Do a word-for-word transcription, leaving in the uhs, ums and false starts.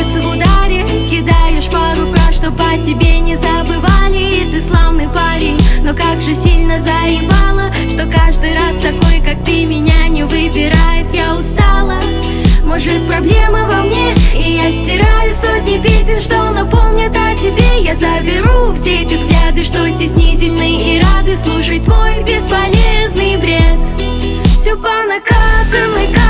сердце в ударе. Кидаешь пару фраз, чтоб о тебе не забывали. Ты славный парень, но как же сильно заебало, что каждый раз такой, как ты, меня не выбирает. Я устала, может проблема во мне, и я стираю сотни песен, что напомнят о тебе. Я заберу все эти взгляды, что стеснительны и рады слушать твой бесполезный бред. Все по накатанной.